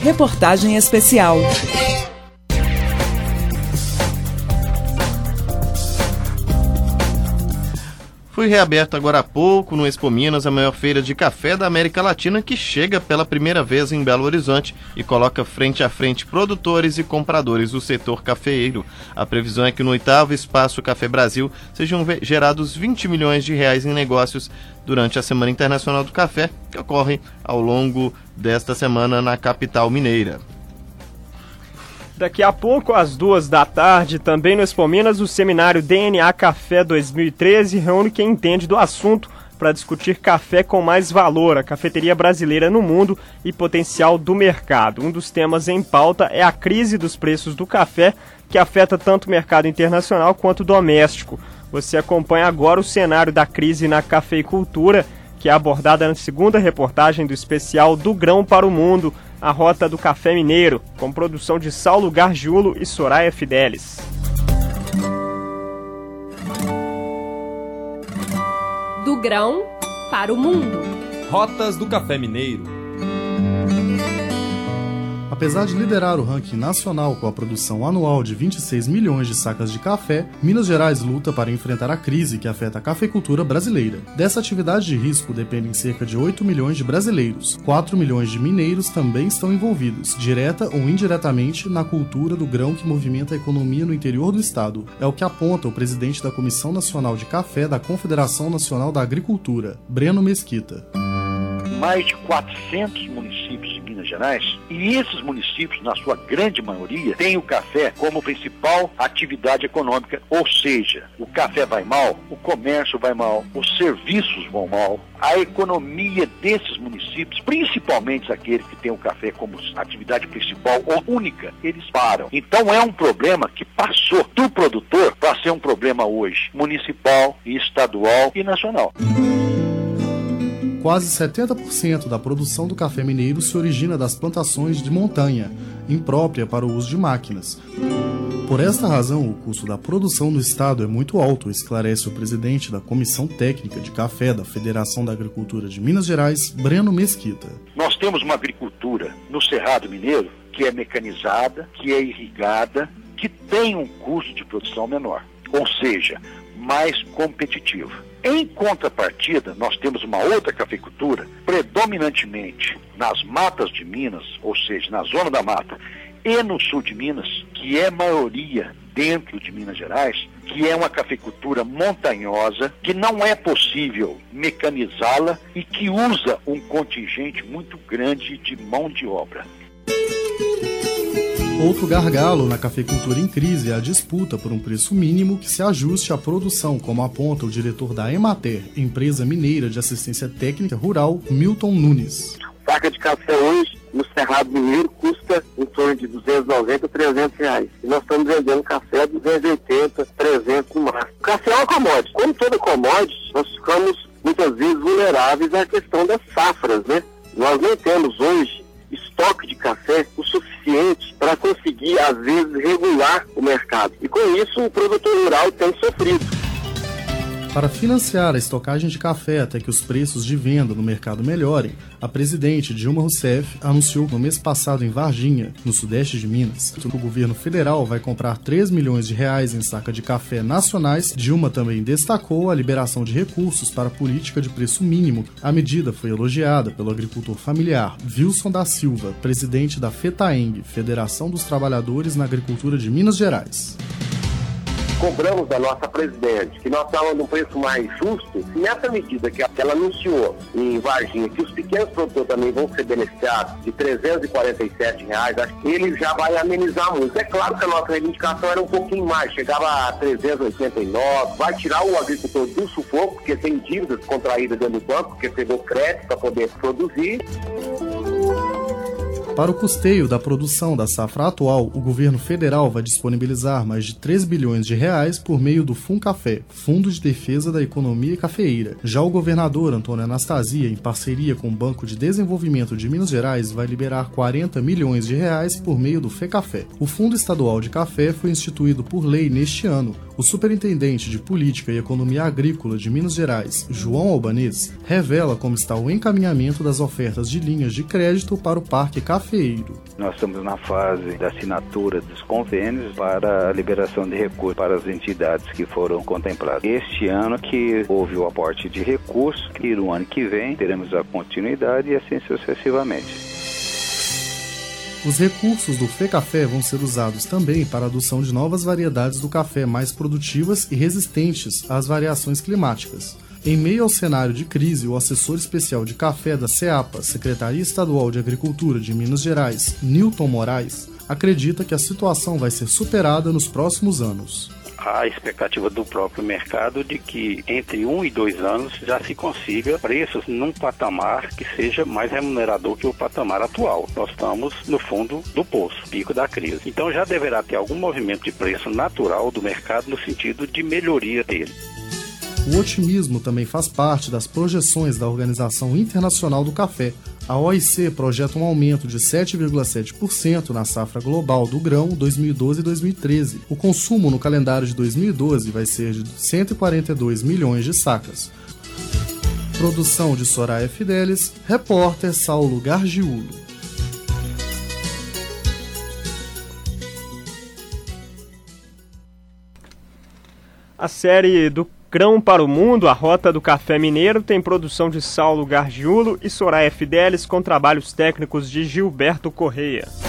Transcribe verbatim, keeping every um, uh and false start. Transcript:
Reportagem especial. Foi reaberta agora há pouco no Expo Minas a maior feira de café da América Latina, que chega pela primeira vez em Belo Horizonte e coloca frente a frente produtores e compradores do setor cafeeiro. A previsão é que no oitavo Espaço Café Brasil sejam gerados vinte milhões de reais em negócios durante a Semana Internacional do Café, que ocorre ao longo desta semana na capital mineira. Daqui a pouco, às duas da tarde, também no Expo Minas, o seminário D N A Café dois mil e treze reúne quem entende do assunto para discutir café com mais valor, a cafeteria brasileira no mundo e potencial do mercado. Um dos temas em pauta é a crise dos preços do café, que afeta tanto o mercado internacional quanto o doméstico. Você acompanha agora o cenário da crise na cafeicultura, que é abordada na segunda reportagem do especial Do Grão para o Mundo, a Rota do Café Mineiro, com produção de Saulo Gargiulo e Soraya Fidelis. Do grão para o mundo. Rotas do Café Mineiro. Apesar de liderar o ranking nacional com a produção anual de vinte e seis milhões de sacas de café, Minas Gerais luta para enfrentar a crise que afeta a cafeicultura brasileira. Dessa atividade de risco dependem cerca de oito milhões de brasileiros. quatro milhões de mineiros também estão envolvidos, direta ou indiretamente, na cultura do grão que movimenta a economia no interior do estado. É o que aponta o presidente da Comissão Nacional de Café da Confederação Nacional da Agricultura, Breno Mesquita. Mais de quatrocentos municípios de Minas Gerais, e esses municípios, na sua grande maioria, têm o café como principal atividade econômica, ou seja, o café vai mal, o comércio vai mal, os serviços vão mal, a economia desses municípios, principalmente aqueles que têm o café como atividade principal ou única, eles param. Então é um problema que passou do produtor para ser um problema hoje, municipal, estadual e nacional. Quase setenta por cento da produção do café mineiro se origina das plantações de montanha, imprópria para o uso de máquinas. Por esta razão, o custo da produção no estado é muito alto, esclarece o presidente da Comissão Técnica de Café da Federação da Agricultura de Minas Gerais, Breno Mesquita. Nós temos uma agricultura no Cerrado Mineiro que é mecanizada, que é irrigada, que tem um custo de produção menor, ou seja, mais competitivo. Em contrapartida, nós temos uma outra cafeicultura, predominantemente nas matas de Minas, ou seja, na zona da mata, e no sul de Minas, que é maioria dentro de Minas Gerais, que é uma cafeicultura montanhosa, que não é possível mecanizá-la e que usa um contingente muito grande de mão de obra. Outro gargalo na cafeicultura em crise é a disputa por um preço mínimo que se ajuste à produção, como aponta o diretor da Emater, empresa mineira de assistência técnica rural, Milton Nunes. Saca de café hoje, no Cerrado Mineiro, custa em torno de duzentos e noventa a trezentos reais. E nós estamos vendendo café a duzentos e oitenta, trezentos no máximo. O café é uma commodity. Como toda commodity, nós ficamos muitas vezes vulneráveis à questão das safras, né? Nós não temos hoje estoque de café o suficiente para conseguir, às vezes, regular o mercado. E com isso, o produtor rural tem sofrido. Para financiar a estocagem de café até que os preços de venda no mercado melhorem, a presidente Dilma Rousseff anunciou no mês passado em Varginha, no sudeste de Minas, que o governo federal vai comprar três milhões de reais em saca de café nacionais. Dilma também destacou a liberação de recursos para a política de preço mínimo. A medida foi elogiada pelo agricultor familiar Wilson da Silva, presidente da FETAENG, Federação dos Trabalhadores na Agricultura de Minas Gerais. Cobramos da nossa presidente que nós estávamos num preço mais justo, e nessa medida que ela anunciou em Varginha que os pequenos produtores também vão ser beneficiados de trezentos e quarenta e sete reais, acho que ele já vai amenizar muito. É claro que a nossa reivindicação era um pouquinho mais, chegava a trezentos e oitenta e nove, vai tirar o agricultor do sufoco, porque tem dívidas contraídas dentro do banco, porque pegou crédito para poder produzir. Para o custeio da produção da safra atual, o governo federal vai disponibilizar mais de três bilhões de reais por meio do FUNCAFÉ, Fundo de Defesa da Economia Cafeeira. Já o governador Antônio Anastasia, em parceria com o Banco de Desenvolvimento de Minas Gerais, vai liberar quarenta milhões de reais por meio do FECAFÉ. O Fundo Estadual de Café foi instituído por lei neste ano. O superintendente de Política e Economia Agrícola de Minas Gerais, João Albanês, revela como está o encaminhamento das ofertas de linhas de crédito para o Parque Café cafeeiro. Nós estamos na fase da assinatura dos convênios para a liberação de recursos para as entidades que foram contempladas. Este ano que houve o aporte de recursos, e no ano que vem teremos a continuidade e assim sucessivamente. Os recursos do FECafé vão ser usados também para a adoção de novas variedades do café mais produtivas e resistentes às variações climáticas. Em meio ao cenário de crise, o assessor especial de café da SEAPA, Secretaria Estadual de Agricultura de Minas Gerais, Nilton Moraes, acredita que a situação vai ser superada nos próximos anos. Há a expectativa do próprio mercado de que entre um e dois anos já se consiga preços num patamar que seja mais remunerador que o patamar atual. Nós estamos no fundo do poço, pico da crise. Então já deverá ter algum movimento de preço natural do mercado no sentido de melhoria dele. O otimismo também faz parte das projeções da Organização Internacional do Café. A O I C projeta um aumento de sete vírgula sete por cento na safra global do grão dois mil e doze e dois mil e treze. O consumo no calendário de dois mil e doze vai ser de cento e quarenta e dois milhões de sacas. Produção de Soraya Fidelis, repórter Saulo Gargiulo. A série do Grão para o Mundo, a Rota do Café Mineiro, tem produção de Saulo Gargiulo e Soraya Fidelis com trabalhos técnicos de Gilberto Correia.